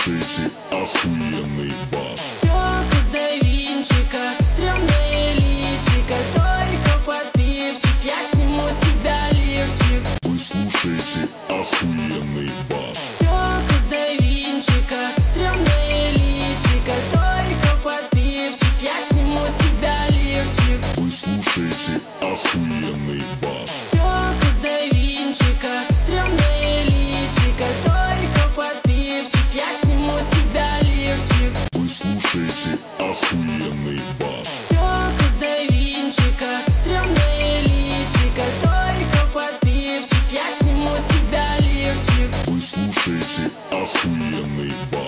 слушаете охуенный бас. Тёлка с да Винчика, стрёмное личико, только под пивчик я сниму с тебя лифчик. Вы слушаете охуенный бас. Тёлка с да Винчика, стрёмное личико, только под пивчик я сниму с тебя лифчик. Вы слушаете охуенный бас. Тёлка с да Винчика, стрёмное личико, только под пивчик я сниму с тебя лифчик. Вы слушаете охуенный бас. Тёлка с да Винчика, стрёмное личико, только под пивчик я сниму с тебя лифчик. Вы слушаете охуенный бас.